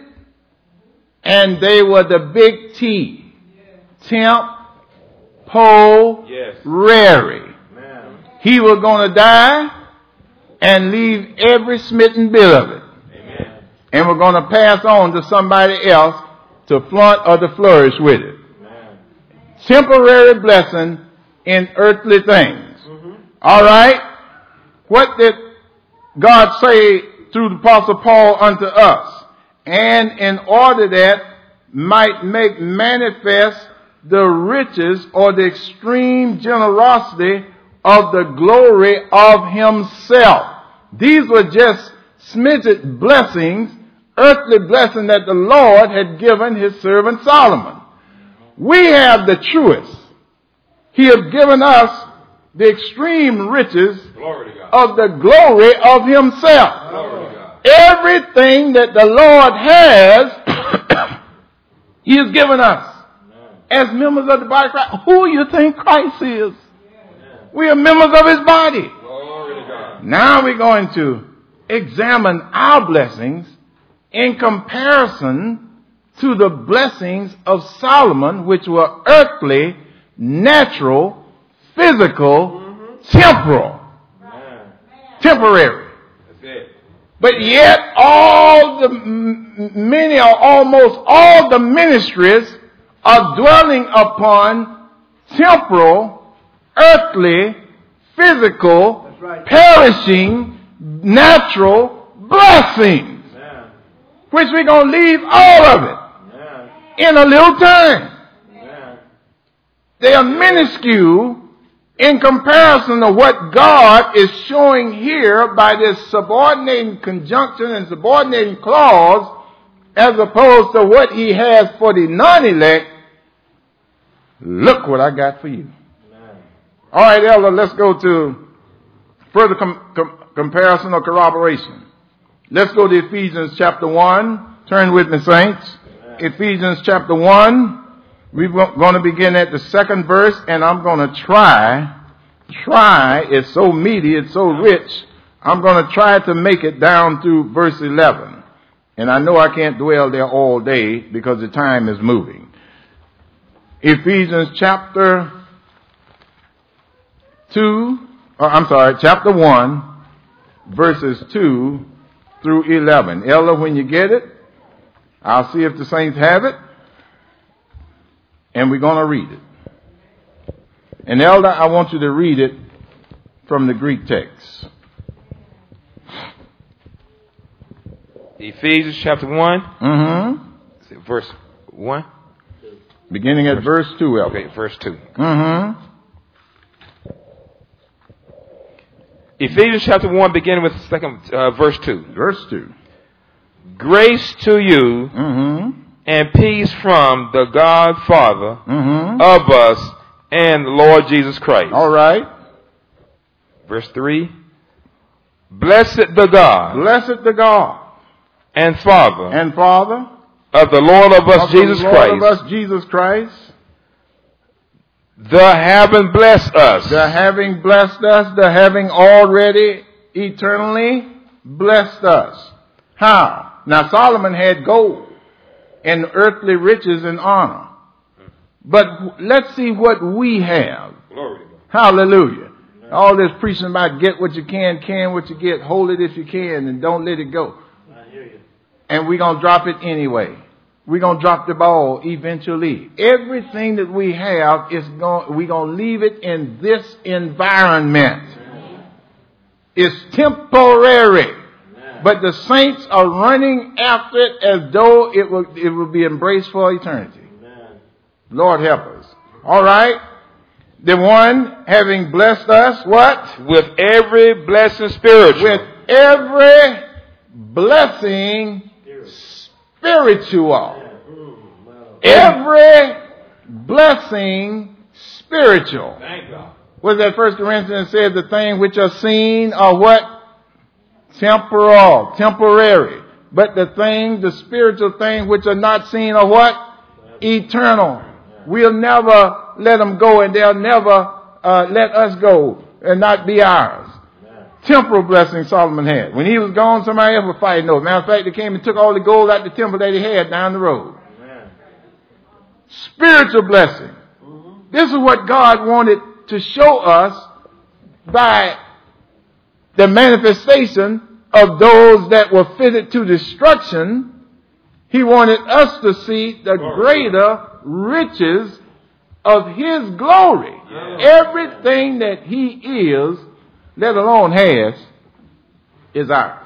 and they were the big T. Temp, po, Yes. rary. He was going to die and leave every smitten bit of it. Amen. And we're going to pass on to somebody else to flaunt or to flourish with it. Amen. Temporary blessing in earthly things. Mm-hmm. All right? What did God say through the Apostle Paul unto us? And in order that might make manifest the riches or the extreme generosity of the glory of himself. These were just smidget blessings, earthly blessing that the Lord had given his servant Solomon. We have the truest. He has given us the extreme riches Glory to God. of the glory of himself. Glory to God. Everything that the Lord has, he has given us. As members of the body of Christ. Who you think Christ is? We are members of his body. Glory to God. Now we're going to examine our blessings in comparison to the blessings of Solomon, which were earthly, natural, physical, mm-hmm. temporal, Amen. temporary. That's it. But yet all the, m- many or almost all the ministries are dwelling upon temporal, earthly, physical, right. perishing, natural blessings. Amen. Which we're going to leave all of it Amen. in a little time. Amen. They are minuscule in comparison to what God is showing here by this subordinating conjunction and subordinating clause, as opposed to what he has for the non-elect, look what I got for you. Amen. All right, Elder, let's go to further com- com- comparison or corroboration. Let's go to Ephesians chapter one. Turn with me, saints. Amen. Ephesians chapter one. We're going to begin at the second verse, and I'm going to try, try, it's so meaty, it's so rich, I'm going to try to make it down through verse eleven. And I know I can't dwell there all day because the time is moving. Ephesians chapter two, or I'm sorry, chapter one, verses two through eleven. Ella, when you get it, I'll see if the saints have it. And we're going to read it. And Elder, I want you to read it from the Greek text. Ephesians chapter one. Mm-hmm. Verse one. Beginning at verse, verse two, Elder. Okay, verse two. Mm-hmm. Ephesians chapter one, beginning with second uh, verse two. Verse two. Grace to you. Mm-hmm. And peace from the God Father mm-hmm. of us and the Lord Jesus Christ. All right. Verse three. Blessed the God. Blessed the God. And Father. And Father. Of the Lord of us of Jesus the Lord Christ. of us Jesus Christ. The having blessed us. The having blessed us. The having already eternally blessed us. How? Now Solomon had gold and earthly riches and honor. But let's see what we have. Glory to God. Hallelujah. Amen. All this preaching about get what you can, can what you get, hold it if you can, and don't let it go. I hear you. And we're going to drop it anyway. We're going to drop the ball eventually. Everything that we have, is going, we're going to leave it in this environment. Amen. It's temporary. But the saints are running after it as though it will, it will be embraced for eternity. Amen. Lord help us. All right. The one having blessed us, what? With every blessing spiritual. With every blessing spiritual. Every blessing spiritual. Thank God. What that First Corinthians says, the things which are seen are what? Temporal, temporary. But the things, the spiritual things which are not seen are what? Eternal. We'll never let them go, and they'll never uh, let us go and not be ours. Temporal blessing Solomon had. When he was gone, somebody else was fighting over. Matter of fact, they came and took all the gold out the temple that he had down the road. Spiritual blessing. This is what God wanted to show us by the manifestation of those that were fitted to destruction. He wanted us to see the greater riches of his glory. Everything that he is, let alone has, is ours.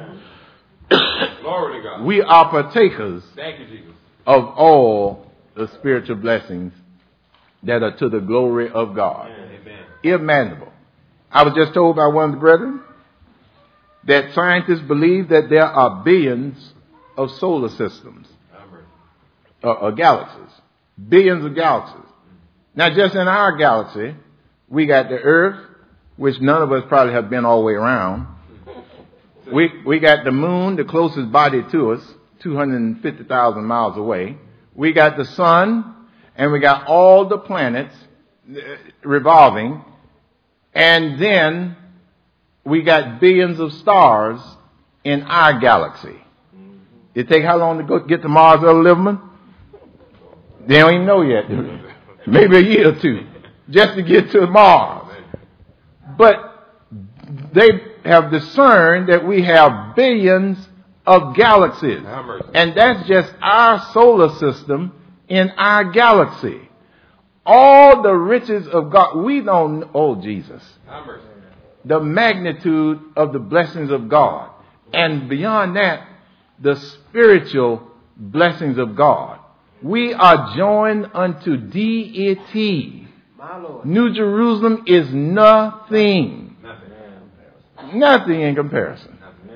Glory to God. We are partakers Thank you, Jesus. of all the spiritual blessings that are to the glory of God. Amen. Imaginable. I was just told by one of the brethren that scientists believe that there are billions of solar systems, uh, or galaxies, billions of galaxies. Now, just in our galaxy, we got the Earth, which none of us probably have been all the way around. We we got the moon, the closest body to us, two hundred fifty thousand miles away. We got the sun, and we got all the planets revolving. And then we got billions of stars in our galaxy. It take how long to go get to Mars, Elder Liverman? They don't even know yet. Maybe a year or two just to get to Mars. But they have discerned that we have billions of galaxies. And that's just our solar system in our galaxy. All the riches of God. We don't, oh Jesus. The magnitude of the blessings of God. And beyond that, the spiritual blessings of God. We are joined unto deity. New Jerusalem is nothing. Nothing in comparison.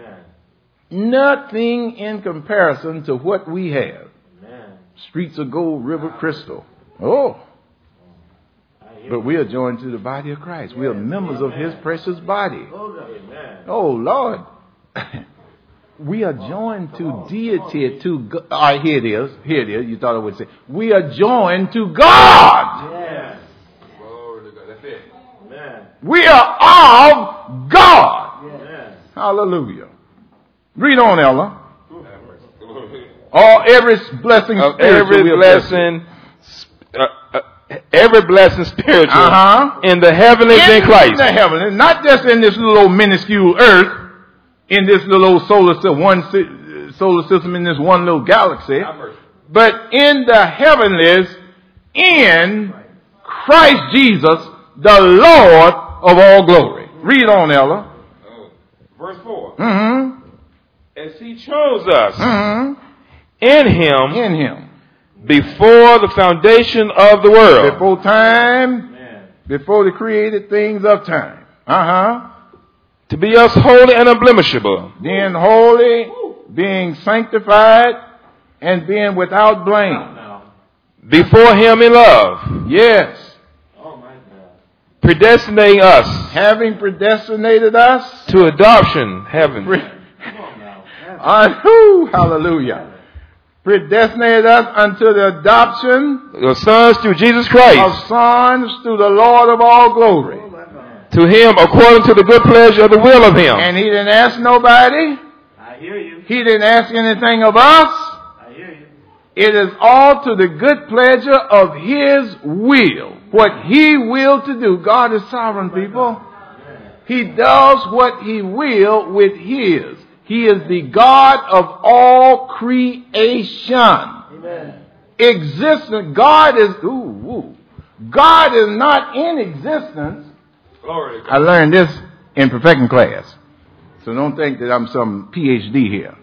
Nothing in comparison to what we have. Streets of gold, river crystal. Oh. But we are joined to the body of Christ. We are members of his precious body. Oh, Lord. We are joined to deity, to God. All right, here it is. Here it is. You thought I would say. We are joined to God. Yes. That's it. We are of God. Yes. Hallelujah. Read on, Ella. All every blessing Of spiritual every we are blessed. blessing, uh, uh, every blessing spiritual Uh-huh. in the heavenlies in, In Christ. the heaven, not just in this little old minuscule earth, in this little old solar system, one si- solar system in this one little galaxy, but in the heavenlies, in Christ Jesus, the Lord of all glory. Read on, Ella. Oh. Verse four. Mm-hmm. As he chose us Mm-hmm. in him In him. before the foundation of the world. Before time, Amen. before the created things of time. Uh-huh. To be us holy and unblemishable. Being holy, being sanctified, and being without blame. Now. Before him in love. Yes. Oh my God. Predestinating us Having predestinated us. to adoption. Heaven. Pre- Come on now. That's unto, hallelujah. Predestinated us unto the adoption Your sons through Jesus of Christ. sons through the Lord of all glory. To him according to the good pleasure of the will of him. And he didn't ask nobody. I hear you. He didn't ask anything of us. I hear you. It is all to the good pleasure of his will. What he will to do. God is sovereign, people. He does what he will with his. He is the God of all creation. Amen. Existence. God is, ooh, ooh. God is not in existence. Glory to I learned this in perfecting class. So don't think that I'm some P H D here.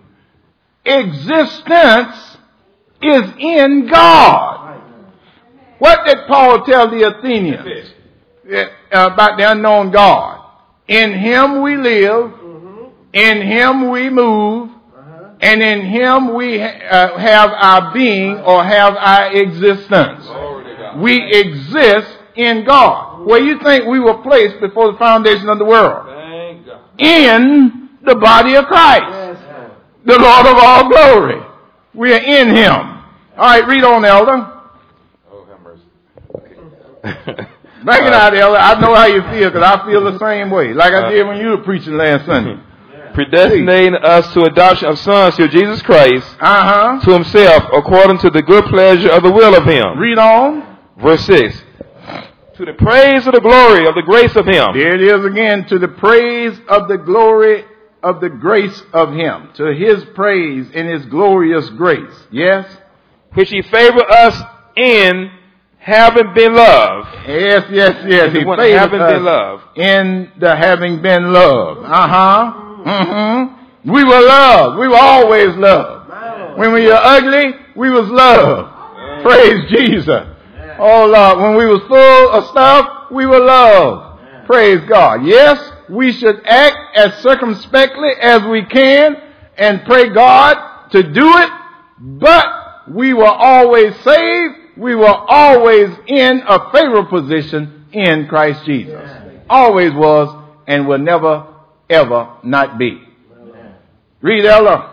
Existence is in God. What did Paul tell the Athenians uh, about the unknown God? In him we live, in him we move, and in him we uh, have our being or have our existence. We exist in God. Where you think we were placed before the foundation of the world? Thank God. In the body of Christ, the Lord of all glory. We are in him. All right, read on, Elder. Oh, have mercy. Okay. Bring it out, Elder. I know how you feel because I feel the same way, like I did when you were preaching last Sunday. Predestinating us to adoption of sons through Jesus Christ Uh-huh. to himself according to the good pleasure of the will of him. Read on. Verse six. To the praise of the glory of the grace of him. There it is again. To the praise of the glory of the grace of him. To his praise in his glorious grace. Yes? Which he favored us in having been loved. Yes, yes, yes. In the He one favored having us been loved. in the having been loved. Uh-huh. Mm-hmm. We were loved. We were always loved. When we were ugly, we was loved. Praise Jesus. Oh, Lord. When we was full of stuff, we were loved. Praise God. Yes, we should act as circumspectly as we can and pray God to do it, but we were always saved. We were always in a favorable position in Christ Jesus. Always was and will never, ever not be. Read, Ella.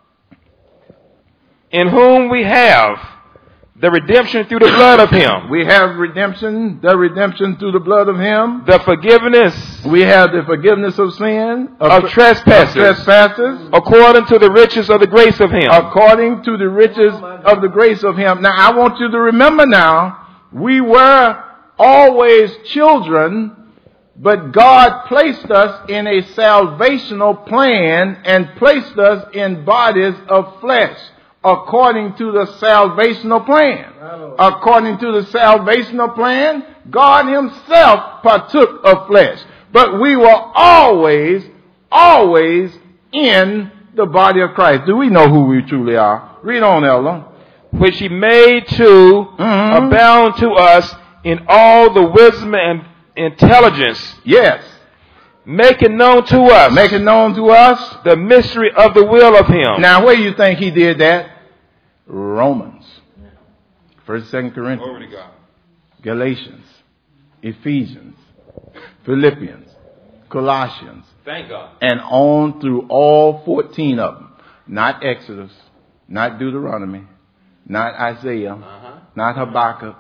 In whom we have the redemption through the blood of him. We have redemption, the redemption through the blood of him. The forgiveness We have the forgiveness of sin, of trespasses. trespasses, According to the riches of the grace of him. according to the riches of the grace of him. Now, I want you to remember now, we were always children, but God placed us in a salvational plan and placed us in bodies of flesh. According to the salvational plan. According to the salvational plan, God himself partook of flesh. But we were always, always in the body of Christ. Do we know who we truly are? Read on, Ella. Which he made to Mhm. abound to us in all the wisdom and intelligence, Yes. making known to us Make it known to us. the mystery of the will of him. Now, where you think he did that? Romans. First, Second Glory Corinthians. to God. Galatians. Ephesians. Philippians. Colossians. Thank God. And on through all fourteen of them. Not Exodus. Not Deuteronomy. Not Isaiah. Uh-huh. Not Habakkuk.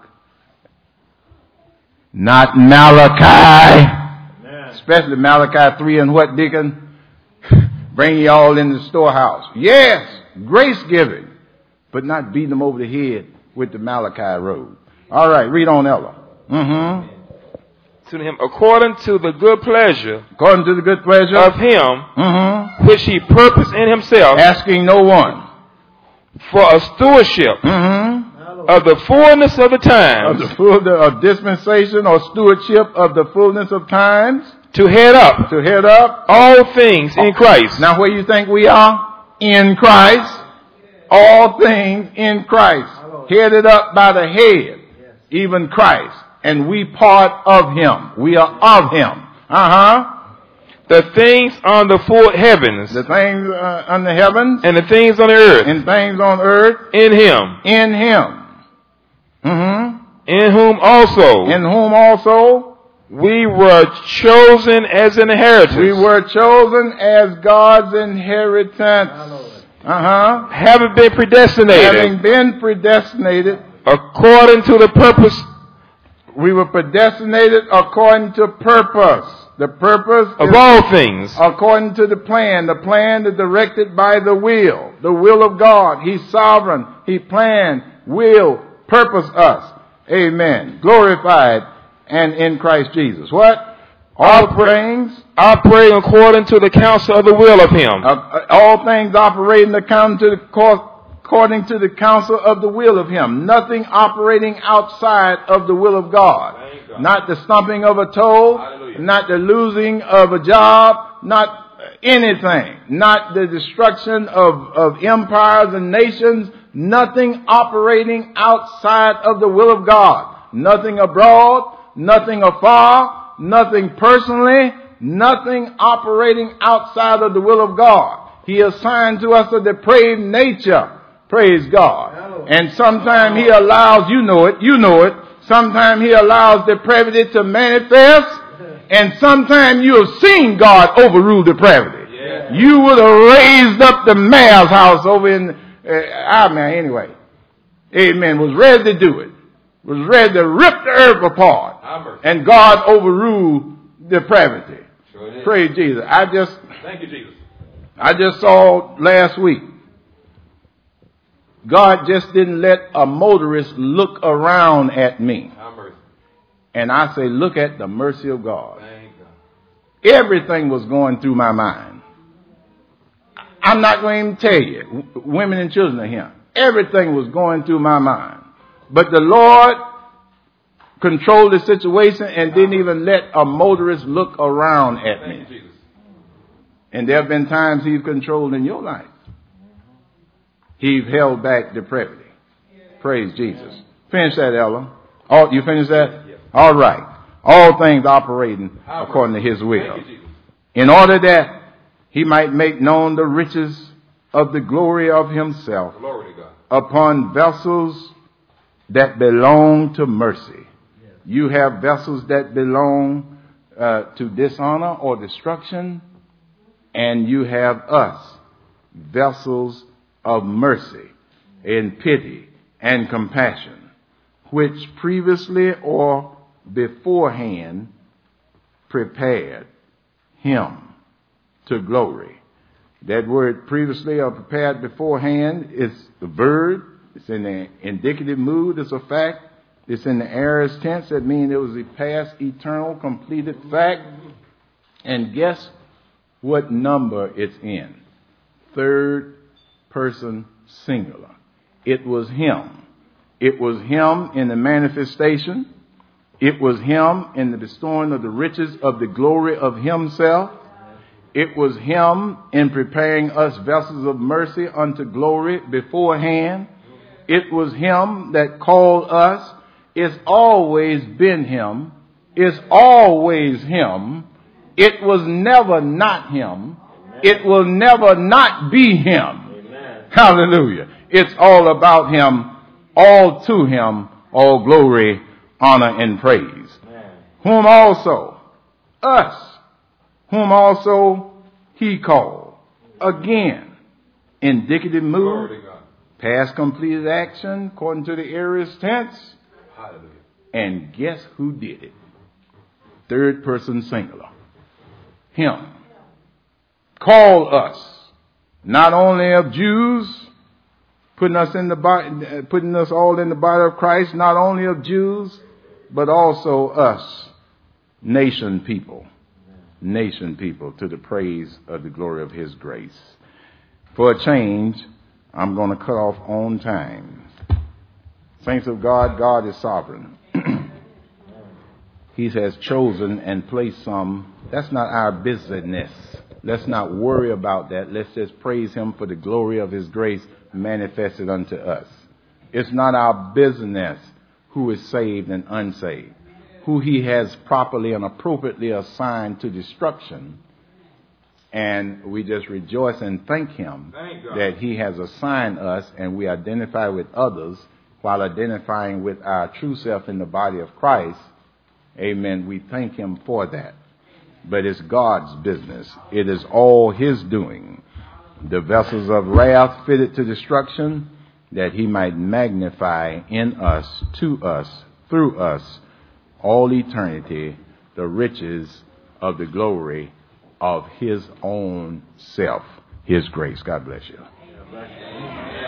Not Malachi. Amen. Especially Malachi three and what, Deacon? Bring you all in the storehouse. Yes, grace giving, but not beating them over the head with the Malachi road. All right, read on, Ella. Mm-hmm. To him, according to the good pleasure According to the good pleasure of him, mm-hmm. which he purposed in himself asking no one. for a stewardship Mm-hmm. of the fullness of the Of times, the full of dispensation or stewardship of the fullness of times to head up to head up. all things in Christ. Now, where you think we are? In Christ. All things in Christ. Headed up by the head, even Christ. And we part of him. We are of him. Uh-huh. The things on the full heavens The things uh, on the heavens and the things on the earth and things on earth in him, in him. Mm-hmm. in whom also In whom also we were chosen as an inheritance, we were chosen as God's inheritance. Uh-huh. having been predestinated Having been predestinated, according to the purpose we were predestinated according to purpose. The purpose of is all things, according to the plan. The plan is directed by the will. The will of God. He's sovereign. He planned, will, purpose us. Amen. Glorified and in Christ Jesus. What? All things, operating according to the counsel of the will of him, uh, all things operating according to the course, according to the counsel of the will of him. Nothing operating outside of the will of God. God. Not the stumping of a toe, Hallelujah. not the losing of a job, not anything, not the destruction of, of empires and nations, nothing operating outside of the will of God. Nothing abroad, nothing afar, nothing personally, nothing operating outside of the will of God. He assigned to us a depraved nature. Praise God. And sometimes he allows, you know it, you know it, sometimes he allows depravity to manifest, and sometimes you have seen God overrule depravity. Yeah. You would have raised up the mayor's house over in, uh, ah man, anyway. Amen. Was ready to do it. Was ready to rip the earth apart. And God overruled depravity. Sure did. Praise Jesus. I just, Thank you, Jesus. I just saw last week. God just didn't let a motorist look around at me. Have mercy. And I say, look at the mercy of God. Thank God. Everything was going through my mind. I'm not going to even tell you. W- women and children are here. Everything was going through my mind. But the Lord controlled the situation and didn't even let a motorist look around at me. Thank you, Jesus. And there have been times he's controlled in your life. He's held back depravity. Praise Jesus. Finish that, Ella. Oh, you finished that? Yes. All right. All things operating according to his will. Thank you, Jesus. In order that he might make known the riches of the glory of himself Glory to God. upon vessels that belong to mercy. You have vessels that belong uh, to dishonor or destruction, and you have us, vessels of mercy and pity and compassion, which previously or beforehand prepared him to glory. That word previously or prepared beforehand is the verb. It's in the indicative mood. It's a fact. It's in the aorist tense. That means it was a past, eternal, completed fact. And guess what number it's in? Third person singular. It was him. It was him in the manifestation. It was him in the bestowing of the riches of the glory of himself. It was him in preparing us vessels of mercy unto glory beforehand. It was him that called us It's always been him. It's always him. It was never not him. It will never not be him. Amen. Hallelujah. It's all about him, all to him, all glory, honor, and praise. Amen. Whom also, us, whom also he called. Again, indicative mood, past completed action, according to the aorist tense. Hallelujah. And guess who did it? Third person singular. Him. Call us, not only of Jews, putting us in the body, putting us all in the body of Christ, not only of Jews, but also us, nation people, nation people, to the praise of the glory of his grace. For a change, I'm going to cut off on time. Saints of God, God is sovereign. He has chosen and placed some. That's not our business. Let's not worry about that. Let's just praise him for the glory of his grace manifested unto us. It's not our business who is saved and unsaved, who he has properly and appropriately assigned to destruction. And we just rejoice and thank him that he has assigned us, and we identify with others while identifying with our true self in the body of Christ. Amen. We thank him for that. But it's God's business. It is all his doing. The vessels of wrath fitted to destruction, that he might magnify in us, to us, through us, all eternity, the riches of the glory of his own self, his grace. God bless you.